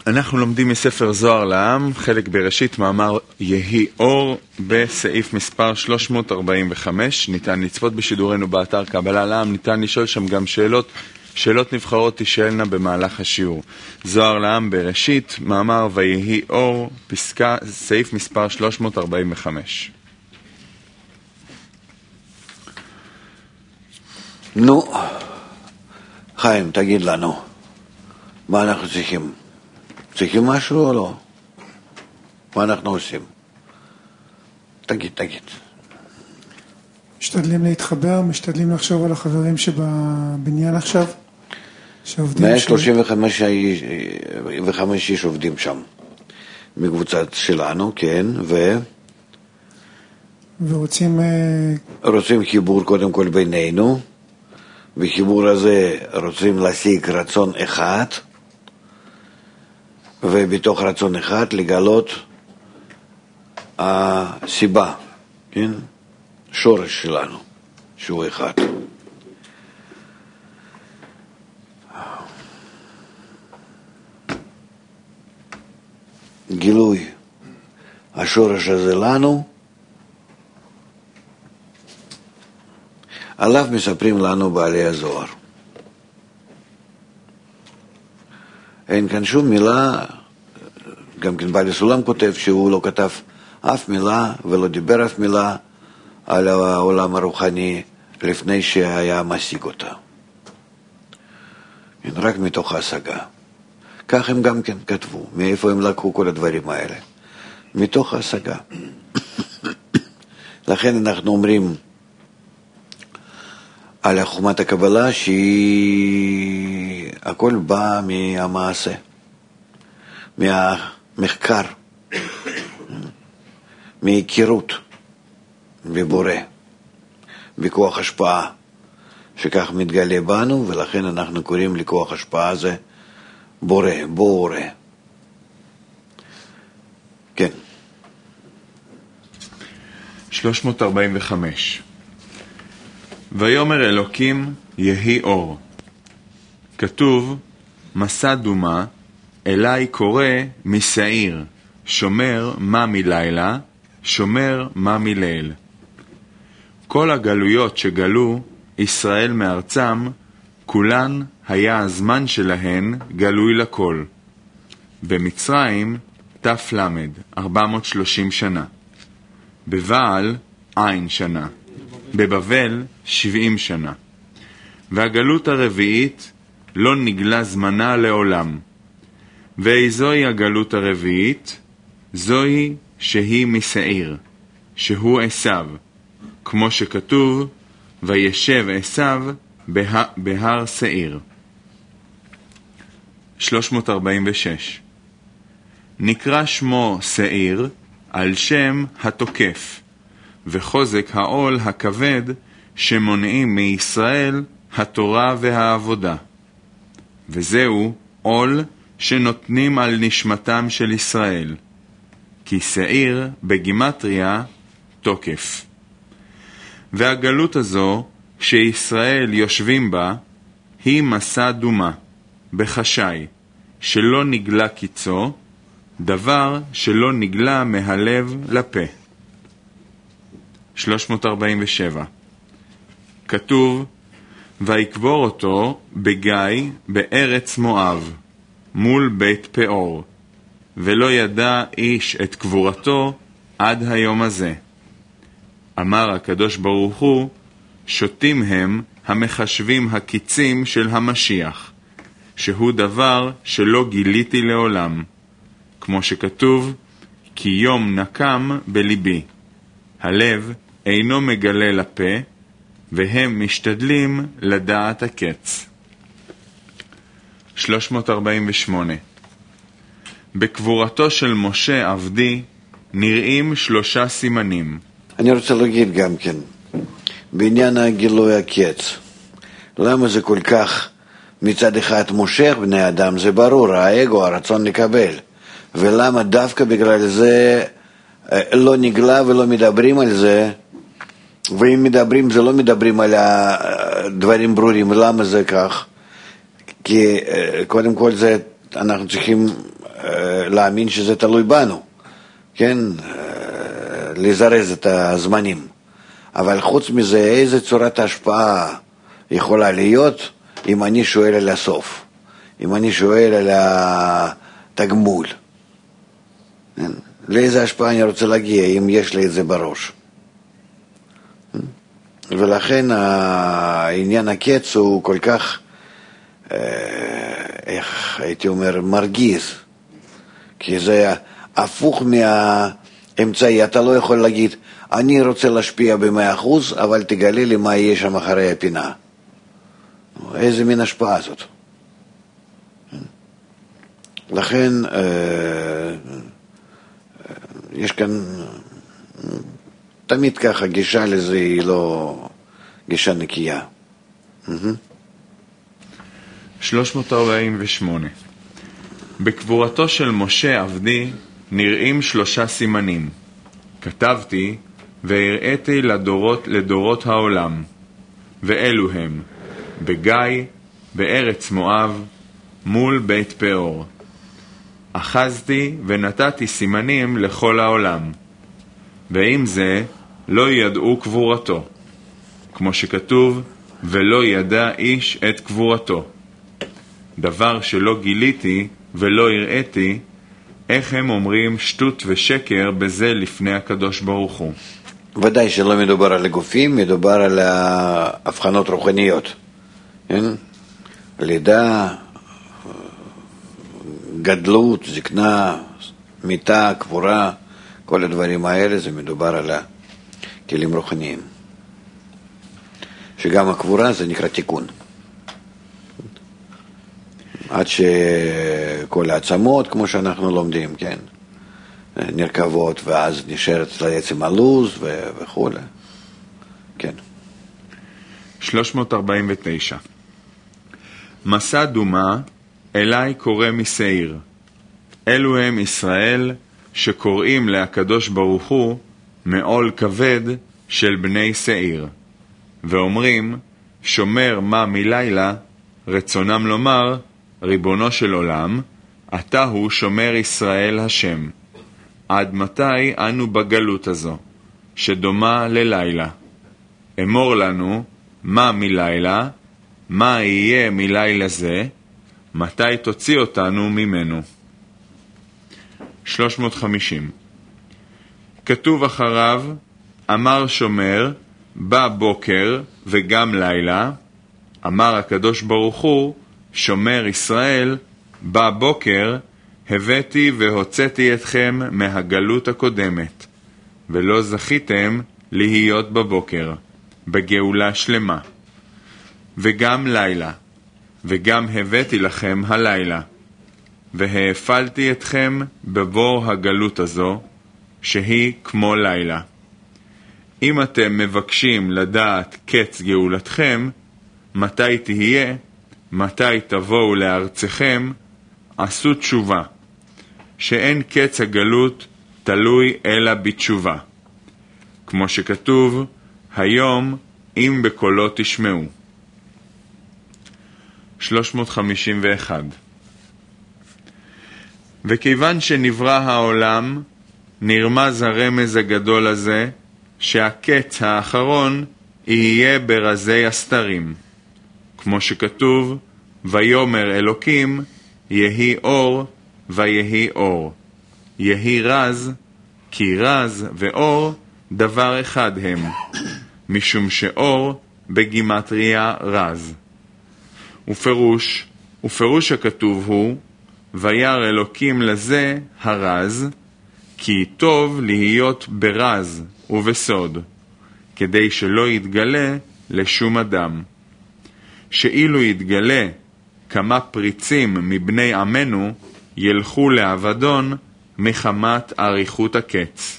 אנחנו לומדים מספר זוהר לעם, חלק בראשית, מאמר יהי אור, בסעיף מספר 345. ניתן לצפות בשידורנו באתר קבלה לעם, ניתן לשאול שם גם שאלות נבחרות תשאלנה במהלך השיעור. זוהר לעם בראשית, מאמר ויהי אור, סעיף מספר 345. נו, חיים, תגיד לנו, מה אנחנו צריכים? צריכים משהו או לא? מה אנחנו עושים? תגיד. משתדלים להתחבר, משתדלים לחשוב על החברים שבבניין עכשיו, שעובדים 135 איש עובדים שם, מקבוצת שלנו, כן, ורוצים חיבור קודם כל בינינו, בחיבור הזה רוצים להשיג רצון אחד, ובתוך רצון אחד לגלות הסיבה, כן? שורש שלנו, שהוא אחד. גילוי השורש הזה לנו, עליו מספרים לנו בעלי הזוהר. אין כאן שום מילה, גם כן בעלי סולם כותב שהוא לא כתב אף מילה ולא דיבר אף מילה על העולם הרוחני לפני שהיה משיג אותה. רק מתוך ההשגה. כך הם גם כן כתבו, מאיפה הם לקחו כל הדברים האלה? מתוך ההשגה. לכן אנחנו אומרים על חוכמת הקבלה שהכל בא מהמעשה, מהמחקר, מהיכרות בבורא, בכוח השפעה, שכך מתגלה בנו, ולכן אנחנו קוראים לכוח השפעה הזה בורא. כן. 345. ויאמר אלוקים יהי אור. כתוב, מסע דומה, אליי קורא משעיר, שומר מה מלילה, שומר מה מליל. כל הגלויות שגלו ישראל מארצם, כולן היה הזמן שלהן גלוי לכל. במצרים תפלמד 430 שנה, בבעל עין שנה, בבבל 70 שנה. והגלות הרביעית לא נגלה זמנה לעולם. ואיזוהי הגלות הרביעית? זוהי שהיא משעיר, שהוא עשיו, כמו שכתוב, וישב עשיו בהר שעיר. 346. נקרא שמו שעיר על שם התוקף, וחוזק העול הכבד שמונעים מישראל התורה והעבודה. וזהו עול שנותנים על נשמתם של ישראל, כי שעיר בגימטריה תוקף. והגלות הזו שישראל יושבים בה היא מסע דומה, בחשאי, שלא נגלה קיצו, דבר שלא נגלה מהלב לפה. 347. כתוב, ויקבור אותו בגיא בארץ מואב, מול בית פאור, ולא ידע איש את קבורתו עד היום הזה. אמר הקדוש ברוך הוא, שותים הם המחשבים הקיצים של המשיח, שהוא דבר שלא גיליתי לעולם, כמו שכתוב, כי יום נקם בליבי, הלב אינו מגלה לפה, והם משתדלים לדעת הקץ. 348. בקבורתו של משה עבדי נראים 3 סימנים. אני רוצה להגיד גם כן, בעניין הגילוי הקץ, למה זה כל כך מצד אחד מושך בני אדם? זה ברור, האגו, הרצון לקבל. ולמה דווקא בגלל זה לא נגלה ולא מדברים על זה, ואם מדברים זה לא מדברים על הדברים ברורים. למה זה כך? כי קודם כל זה אנחנו צריכים להאמין שזה תלוי בנו, כן? לזרז את הזמנים. אבל חוץ מזה, איזה צורת השפעה יכולה להיות אם אני שואל על הסוף, אם אני שואל על התגמול? לאיזה השפעה אני רוצה להגיע אם יש לי את זה בראש? ולכן העניין הקץ הוא כל כך, איך הייתי אומר, מרגיז, כי זה הפוך מהאמצעי. אתה לא יכול להגיד, אני רוצה להשפיע ב100%, אבל תגלי לי מה יהיה שם אחרי הפינה. איזה מין השפעה זאת? לכן יש כאן תמיד ככה, גישה לזה היא לא גישה נקייה. 348. בקבורתו של משה עבדי נראים 3 סימנים. כתבתי והראיתי לדורות העולם, ואלו הם בגיא, בארץ מואב, מול בית פאור. אחזתי ונתתי סימנים לכל העולם, ועם זה לא ידעו קבורתו, כמו שכתוב, ולא ידע איש את קבורתו. דבר שלא גיליתי ולא הראיתי, איך הם אומרים שטות ושקר בזה לפני הקדוש ברוך הוא. ודאי שלא מדובר על הגופים, מדובר על הבחנות רוחניות. כן? לידה, גדלות, זקנה, מיטה, קבורה, כל הדברים האלה זה מדובר על הכלים רוחניים. שגם הקבורה זה נקרא תיקון. עד שכל העצמות, כמו שאנחנו לומדים, כן, נרכבות, ואז נשארת לעצם הלוז וכו'. כן. 349. מסע דומה אליי קורא מסעיר. אלו הם ישראל שקוראים להקדוש ברוך הוא מעול כבד של בני שעיר. ואומרים, שומר מה מלילה, רצונם לומר, ריבונו של עולם, אתה הוא שומר ישראל השם. עד מתי אנו בגלות הזו, שדומה ללילה? אמור לנו, מה מלילה, מה יהיה מלילה זה, מתי תוציא אותנו ממנו. 350. כתוב אחריו, אמר שומר, בא בוקר וגם לילה, אמר הקדוש ברוך הוא, שומר ישראל, בא בוקר, הבאתי והוצאתי אתכם מהגלות הקודמת, ולא זכיתם להיות בבוקר, בגאולה שלמה. וגם לילה, וגם הבאתי לכם הלילה, והאפלתי אתכם בבור הגלות הזו, שהיא כמו לילה. אם אתם מבקשים לדעת קץ גאולתכם, מתי תהיה, מתי תבואו לארצכם, עשו תשובה, שאין קץ הגלות תלוי אלא בתשובה. כמו שכתוב, היום אם בקולו תשמעו. 351. וכיוון שנברא העולם, נרמז הרמז הגדול הזה, שהקץ האחרון יהיה ברזי הסתרים. כמו שכתוב, ויאמר אלוקים, יהי אור ויהי אור. יהי רז, כי רז ואור דבר אחד הם, משום שאור בגימטריה רז. ופירוש הכתוב הוא, וירא אלוקים לזה הרז, כי טוב להיות ברז ובסוד, כדי שלא יתגלה לשום אדם. שאילו יתגלה כמה פריצים מבני עמנו, ילכו לאבדון מחמת אריכות הקץ.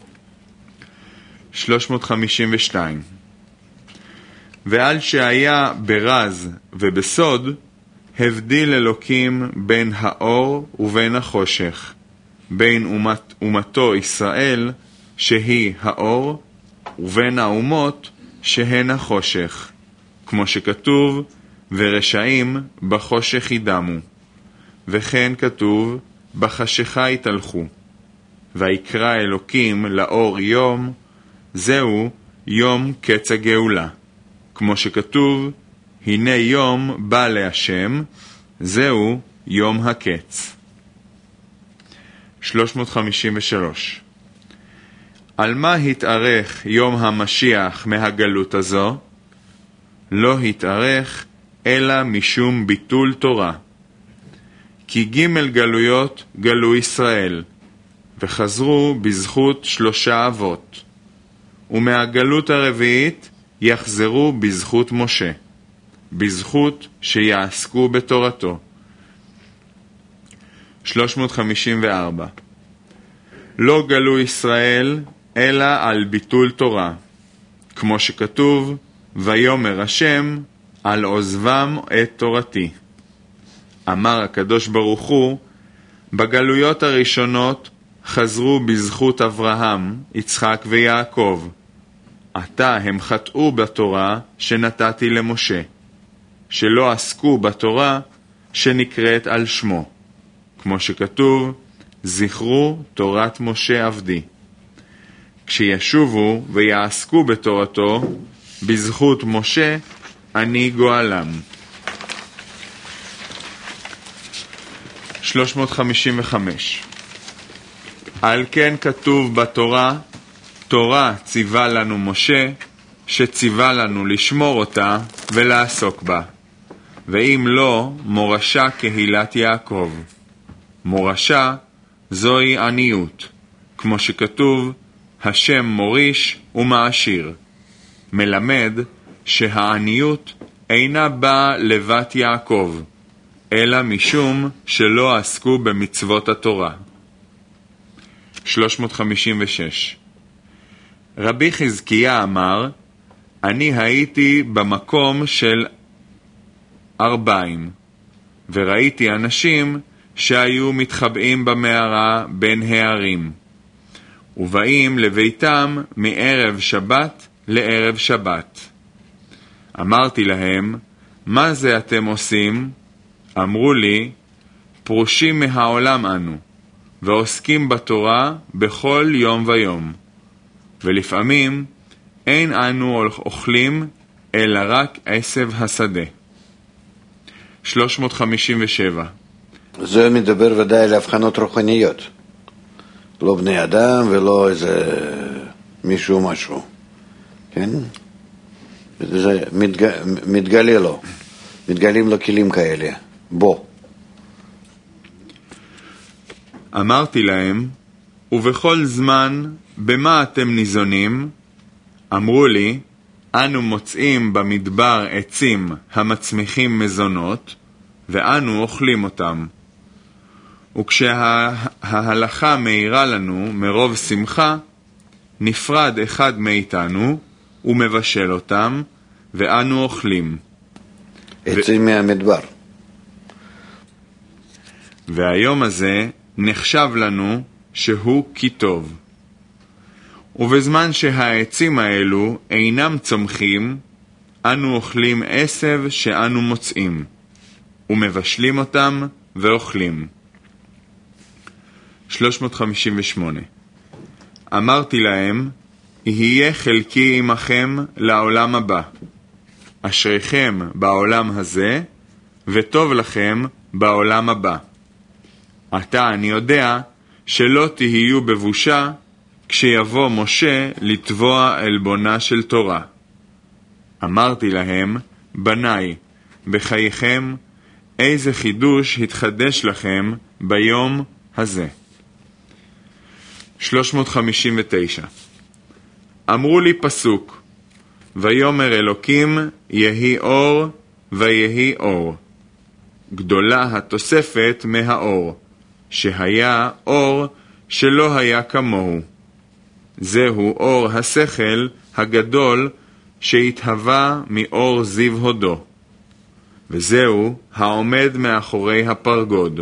352. ועל שהיה ברז ובסוד, הבדיל אלוקים בין האור ובין החושך, בין אומתו ישראל, שהיא האור, ובין האומות, שהן החושך, כמו שכתוב, ורשעים בחושך ידמו. וכן כתוב, בחשיכה התהלכו. ויקרא אלוקים לאור יום, זהו יום קץ הגאולה. כמו שכתוב, הנה יום בא להשם, זהו יום הקץ. 353. על מה התארך יום המשיח מהגלות הזו? לא התארך אלא משום ביטול תורה. כי ג' גלויות גלו ישראל, וחזרו בזכות 3 אבות, ומהגלות הרביעית יחזרו בזכות משה, בזכות שיעסקו בתורתו. 354. לא גלו ישראל אלא על ביטול תורה, כמו שכתוב, ויאמר השם על עוזבם את תורתי. אמר הקדוש ברוך הוא, בגלויות הראשונות חזרו בזכות אברהם, יצחק ויעקב. עתה הם חטאו בתורה שנתתי למשה, שלא עסקו בתורה שנקראת על שמו, כמו שכתוב, זכרו תורת משה עבדי. כשישובו ויעסקו בתורתו, בזכות משה אני גואלם. 355. על כן כתוב בתורה, תורה ציווה לנו משה, שציווה לנו לשמור אותה ולעסוק בה. ואם לא, מורשה קהילת יעקב. מורשה זוהי עניות, כמו שכתוב, השם מוריש ומעשיר. מלמד שהעניות אינה באה לבת יעקב, אלא משום שלא עסקו במצוות התורה. 356. רבי חזקיה אמר, אני הייתי במקום של 40, וראיתי אנשים שהיו מתחבאים במערה בין הערים, ובאים לביתם מערב שבת לערב שבת. אמרתי להם, מה זה אתם עושים? אמרו לי, פרושים מהעולם אנו, ועוסקים בתורה בכל יום ויום. ולפעמים אין אנו אוכלים, אלא רק עשב השדה. 357. זה מדבר ודאי להבחנות רוחניות. לא בני אדם ולא איזה מישהו משהו. כן? זה מתגלה לו. מתגלים לו כלים כאלה. בוא. אמרתי להם, ובכל זמן, במה אתם ניזונים? אמרו לי, אנו מוצאים במדבר עצים המצמיחים מזונות, ואנו אוכלים אותם. וכשההלכה מאירה לנו מרוב שמחה, נפרד אחד מאיתנו ומבשל אותם, ואנו אוכלים. עצים מהמדבר. והיום הזה נחשב לנו שהוא כי טוב. ובזמן שהעצים האלו אינם צומחים, אנו אוכלים עשב שאנו מוצאים, ומבשלים אותם ואוכלים. 358. אמרתי להם, יהיה חלקי עמכם לעולם הבא. אשריכם בעולם הזה, וטוב לכם בעולם הבא. עתה אני יודע שלא תהיו בבושה כשיבוא משה לתבוע עלבונה של תורה. אמרתי להם, בניי, בחייכם, איזה חידוש התחדש לכם ביום הזה. 359. אמרו לי פסוק, ויאמר אלוקים יהי אור ויהי אור. גדולה התוספת מהאור, שהיה אור שלא היה כמוהו. זהו אור השכל הגדול שהתהווה מאור זיו הודו, וזהו העומד מאחורי הפרגוד.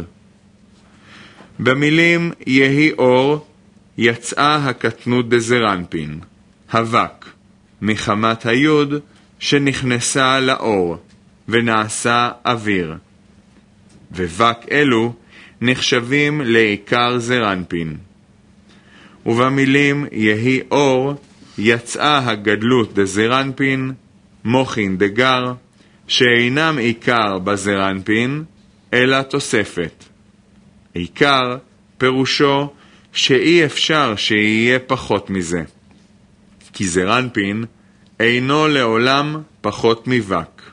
במילים יהי אור יצאה הקטנות דזרנפין, אבק, מחמת היוד שנכנסה לאור ונעשה אוויר. ובק אלו נחשבים לעיקר זרנפין. ובמילים יהי אור יצאה הגדלות דזרנפין, מוכין דגר, שאינם עיקר בזרנפין, אלא תוספת. עיקר פירושו שאי אפשר שיהיה פחות מזה. כי זרנפין אינו לעולם פחות מבק.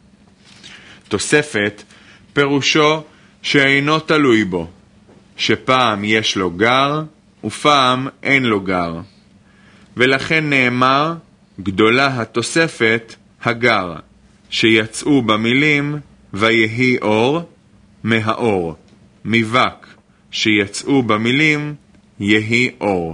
תוספת פירושו שאינו תלוי בו, שפעם יש לו גר ופעם אין לו גר. ולכן נאמר גדולה התוספת הגר, שיצאו במילים ויהי אור מהאור, מבק שיצאו במילים יהי אור.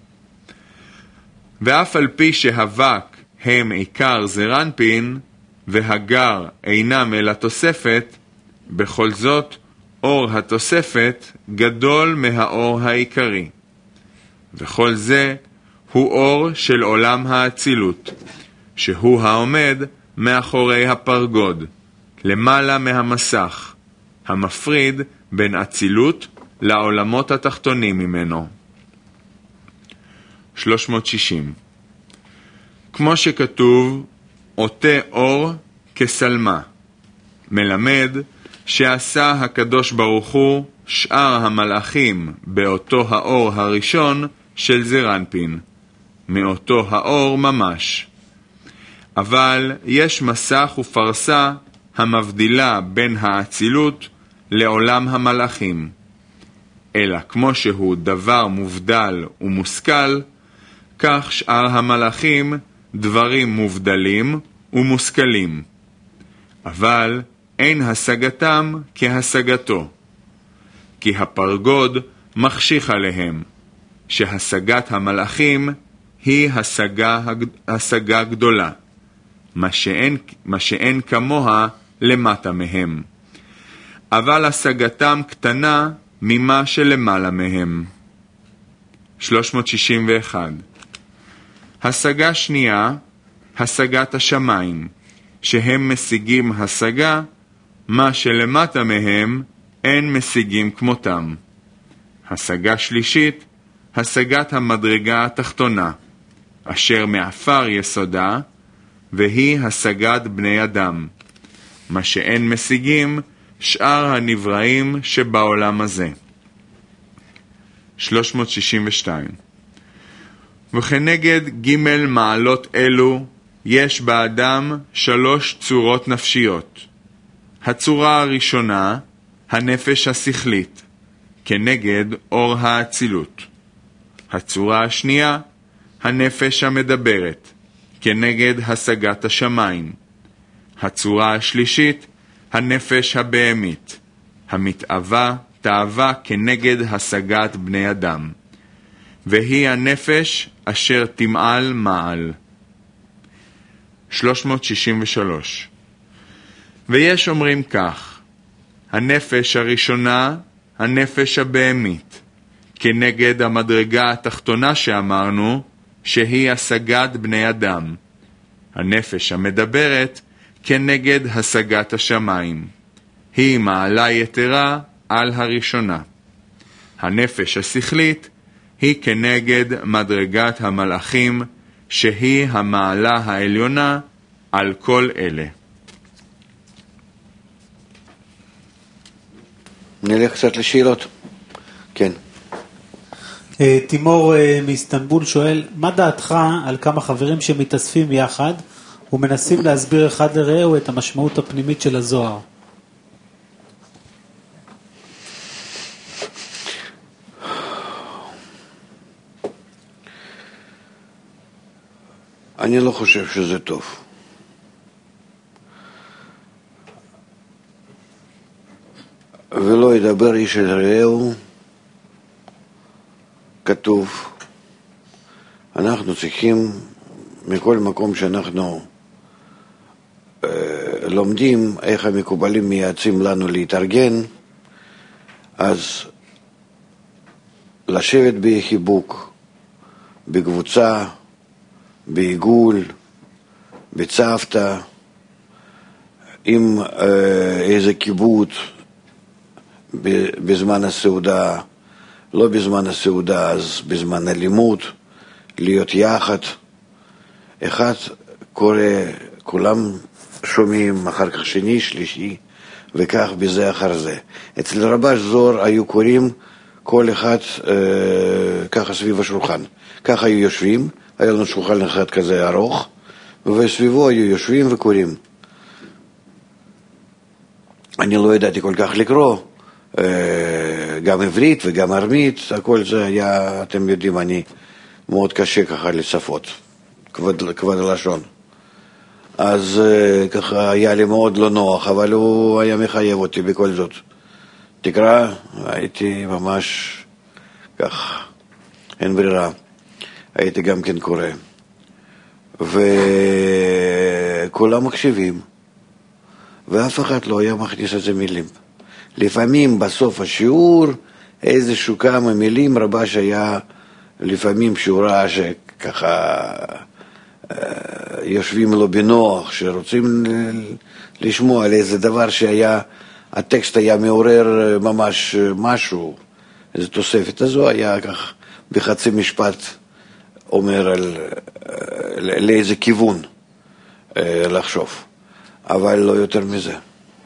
ואף על פי שהבק הם עיקר זרנפין והגר אינם אלא תוספת, בכל זאת אור התוספת גדול מהאור העיקרי. וכל זה הוא אור של עולם האצילות, שהוא העומד מאחורי הפרגוד, למעלה מהמסך, המפריד בין אצילות לעולמות התחתונים ממנו. 360. כמו שכתוב, עוטה אור כסלמה, מלמד שעשה הקדוש ברוך הוא שאר המלאכים באותו האור הראשון של זרנפין, מאותו האור ממש. אבל יש מסך ופרסה המבדילה בין האצילות לעולם המלאכים. אלא כמו שהוא דבר מובדל ומושכל, כך שאר המלאכים דברים מובדלים ומושכלים. אבל אין השגתם כהשגתו, כי הפרגוד מחשיך עליהם, שהשגת המלאכים היא השגה גדולה, מה שאין כמוה למטה מהם. אבל השגתם קטנה ממה שלמעלה מהם. 361. השגה שנייה, השגת השמיים, שהם משיגים השגה, מה שלמטה מהם אין משיגים כמותם. השגה שלישית, השגת המדרגה התחתונה, אשר מעפר יסודה, והיא השגת בני אדם, מה שאין משיגים שאר הנבראים שבעולם הזה. 362. וכנגד ג' מעלות אלו יש באדם 3 צורות נפשיות. הצורה הראשונה, הנפש השכלית, כנגד אור האצילות. הצורה השנייה, הנפש המדברת, כנגד השגת השמיים. הצורה השלישית, הנפש הבהמית, המתאווה תאווה כנגד השגת בני אדם, והיא הנפש אשר תמעל מעל. 363. ויש אומרים כך, הנפש הראשונה, הנפש הבהמית, כנגד המדרגה התחתונה שאמרנו, שהיא השגת בני אדם. הנפש המדברת, כנגד השגת השמיים. היא מעלה יתרה על הראשונה. הנפש השכלית היא כנגד מדרגת המלאכים, שהיא המעלה העליונה על כל אלה. נלך קצת לשאלות. כן. תימור מאיסטנבול שואל, מה דעתך על כמה חברים שמתאספים יחד ומנסים להסביר אחד לרעהו את המשמעות הפנימית של הזוהר? אני לא חושב שזה טוב. ולא ידבר איש אל רעהו, כתוב, אנחנו צריכים מכל מקום שאנחנו לומדים איך המקובלים מייעצים לנו להתארגן, אז לשבת בחיבוק, בקבוצה, בעיגול, בצוותא, עם איזה קיבוץ, בזמן הסעודה, לא בזמן הסעודה, אז בזמן הלימוד, להיות יחד. אחד קורא, כולם שומעים, אחר כך שני, שלישי, וכך בזה אחר זה. אצל רב"ש זוהר היו קוראים כל אחד ככה סביב השולחן. ככה היו יושבים, היה לנו שולחן אחד כזה ארוך, וסביבו היו יושבים וקוראים. אני לא ידעתי כל כך לקרוא, גם עברית וגם ארמית, הכל זה היה, אתם יודעים, אני מאוד קשה ככה לשפות, כבד הלשון. אז ככה היה לי מאוד לא נוח, אבל הוא היה מחייב אותי בכל זאת. תקרא, הייתי ממש כך, אין ברירה. הייתי גם כן קורא. וכולם מקשיבים, ואף אחד לא היה מכניס את זה מילים. לפעמים בסוף השיעור, איזשהו כמה מילים, רב"ש היה לפעמים שהוא ראה שככה יושבים לו בנוח, שרוצים לשמוע על איזה דבר שהיה, הטקסט היה מעורר ממש משהו, איזו תוספת. אז הוא היה כך בחצי משפט אומר לאיזה כיוון לחשוב, אבל לא יותר מזה.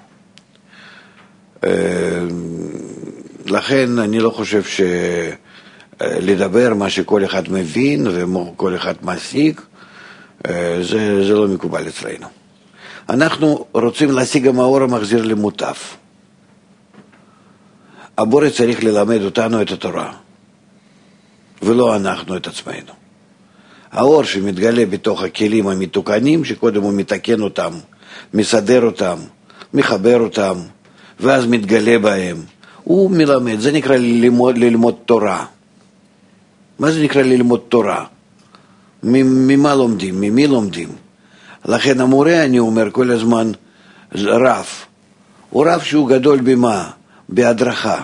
לכן אני לא חושב שלדבר מה שכל אחד מבין וכל אחד משיג, זה לא מקובל אצלנו. אנחנו רוצים להשיג גם האור המחזיר למוטף. הבורא צריך ללמד אותנו את התורה, ולא אנחנו את עצמנו. האור שמתגלה בתוך הכלים המתוקנים, שקודם הוא מתקן אותם, מסדר אותם, מחבר אותם, ואז מתגלה בהם, הוא מלמד. זה נקרא ללמוד תורה. מה זה נקרא ללמוד תורה? ממה לומדים? ממי לומדים? לכן המורה, אני אומר כל הזמן, רב. הוא רב שהוא גדול במה? בהדרכה.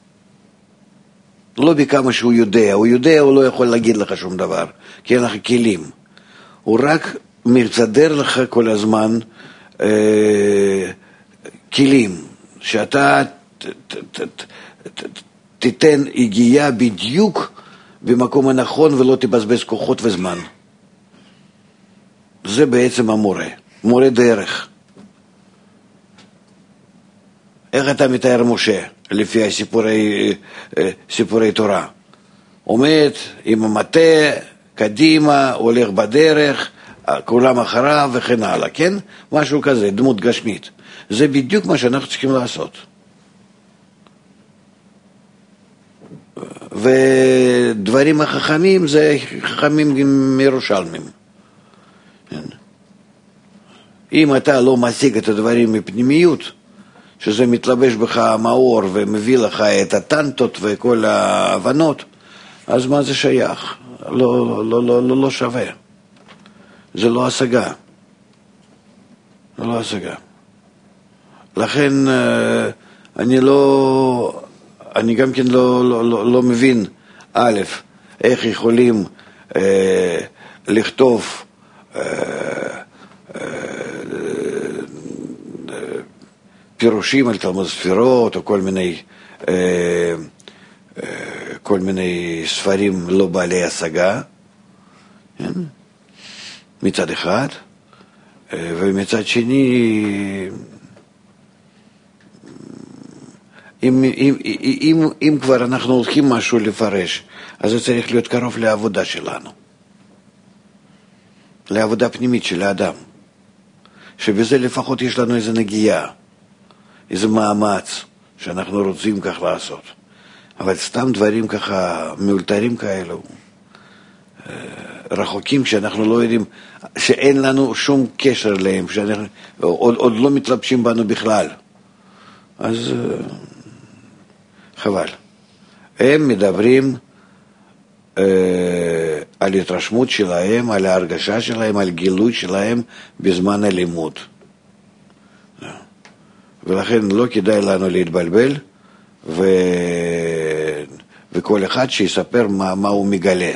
לא בכמה שהוא יודע. הוא יודע, הוא לא יכול להגיד לך שום דבר, כי אין לך כלים. הוא רק מסדר לך כל הזמן כלים, שאתה תיתן הגיעה בדיוק במקום הנכון ולא תבזבז כוחות וזמן. זה בעצם המורה, מורה דרך. איך אתה מתאר משה לפי סיפורי תורה? עומד עם המטה, קדימה, הולך בדרך, כולם אחריו וכן הלאה, כן? משהו כזה, דמות גשמית. זה בדיוק מה שאנחנו צריכים לעשות. ודברים החכמים זה חכמים מירושלמים. אם אתה לא משיג את הדברים מפנימיות, שזה מתלבש בך מאור ומביא לך את הטנטות וכל ההבנות, אז מה זה שייך? לא שווה. זה לא השגה. זה לא השגה. לכן אני גם כן לא מבין, א', איך יכולים לכתוב פירושים על תלמוד ספירות, או כל מיני ספרים לא בעלי השגה, מצד אחד, ומצד שני, אם כבר אנחנו הולכים משהו לפרש, אז זה צריך להיות קרוב לעבודה שלנו, לעבודה פנימית של האדם, שבזה לפחות יש לנו איזו נגיעה, איזה מאמץ שאנחנו רוצים כך לעשות. אבל סתם דברים ככה מאולתרים כאלו, רחוקים, שאנחנו לא יודעים, שאין לנו שום קשר להם, עוד לא מתלבשים בנו בכלל, אז חבל. הם מדברים על התרשמות שלהם, על ההרגשה שלהם, על גילוי שלהם בזמן הלימוד. ולכן לא כדאי לנו להתבלבל, וכל אחד שיספר מה הוא מגלה.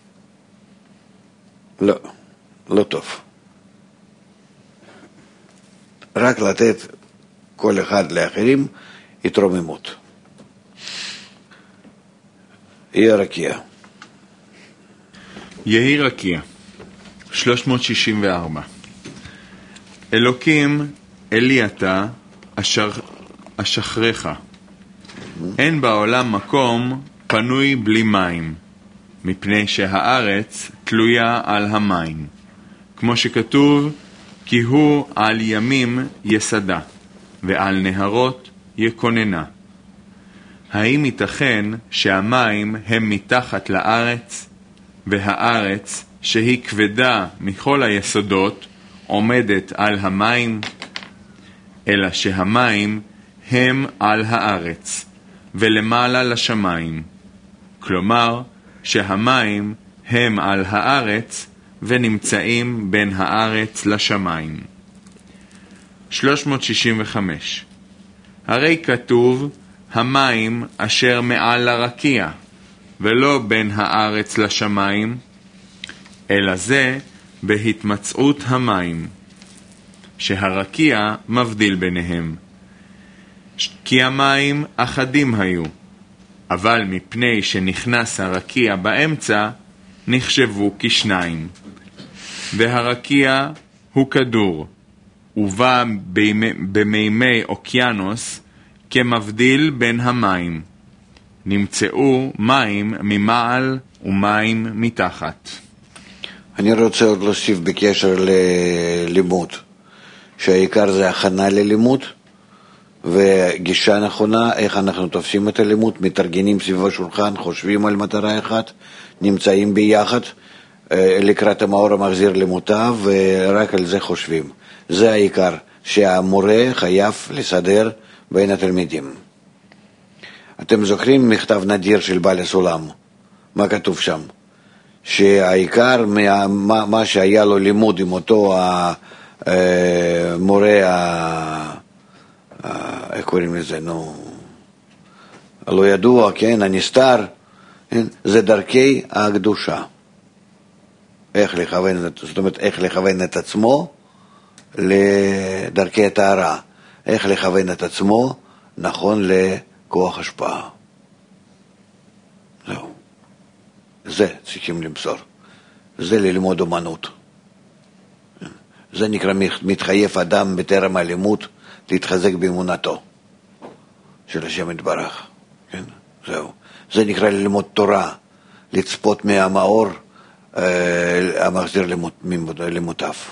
לא טוב. רק לתת כל אחד לאחרים התרוממות. יהי רקיע. יהי רקיע, 364. אלוקים, אלי אתה, אשחרך. אין בעולם מקום פנוי בלי מים, מפני שהארץ תלויה על המים. כמו שכתוב, כי הוא על ימים יסדה, ועל נהרות יקוננה. האם ייתכן שהמים הם מתחת לארץ, והארץ, שהיא כבדה מכל היסודות, עומדת על המים? אלא שהמים הם על הארץ, ולמעלה לשמיים. כלומר, שהמים הם על הארץ, ונמצאים בין הארץ לשמיים. 365. הרי כתוב, המים אשר מעל הרקיע, ולא בין הארץ לשמיים, אלא זה בהתמצאות המים, שהרקיע מבדיל ביניהם. כי המים אחדים היו, אבל מפני שנכנס הרקיע באמצע, נחשבו כשניים. והרקיע הוא כדור, ובא במימי אוקיינוס כמבדיל בין המים. נמצאו מים ממעל ומים מתחת. אני רוצה עוד להוסיף בקשר ללימוד, שהעיקר זה הכנה ללימוד, וגישה נכונה, איך אנחנו תופסים את הלימוד, מתארגנים סביב השולחן, חושבים על מטרה אחת, נמצאים ביחד, לקראת המאור המחזיר למוטב, ורק על זה חושבים. זה העיקר, שהמורה חייב לסדר בין התלמידים. אתם זוכרים מכתב נדיר של בעל הסולם? מה כתוב שם? שהעיקר מה שהיה לו לימוד עם אותו המורה, איך קוראים לזה, הלא ידוע, כן, הנסתר, כן? זה דרכי הקדושה. איך לכוון, זאת אומרת, איך לכוון את עצמו לדרכי הטהרה. איך לכוון את עצמו נכון לכוח השפעה. זהו. זה צריכים למסור. זה ללמוד אומנות. זה נקרא מתחייב אדם בטרם הלימוד להתחזק באמונתו של השם יתברך. כן? זהו. זה נקרא ללמוד תורה, לצפות מהמאור המחזיר למוטף.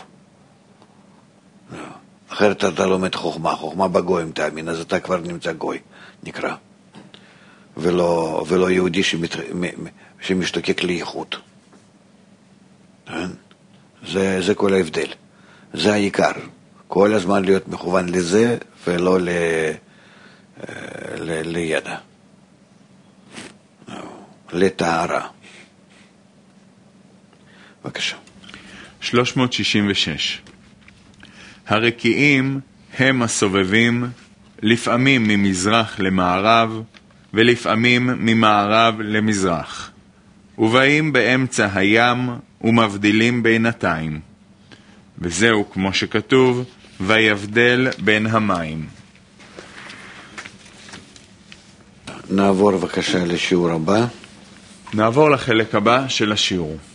אחרת אתה לומד חוכמה בגויים תאמין, אז אתה כבר נמצא גוי, נקרא. ולא יהודי שמשתוקק לייחוד. זה כל ההבדל. זה העיקר. כל הזמן להיות מכוון לזה ולא לידע. לטהרה. בבקשה. 366. הרקיעים הם הסובבים, לפעמים ממזרח למערב, ולפעמים ממערב למזרח, ובאים באמצע הים ומבדילים בינתיים. וזהו כמו שכתוב, ויבדל בין המים. נעבור בבקשה לשיעור הבא. נעבור לחלק הבא של השיעור.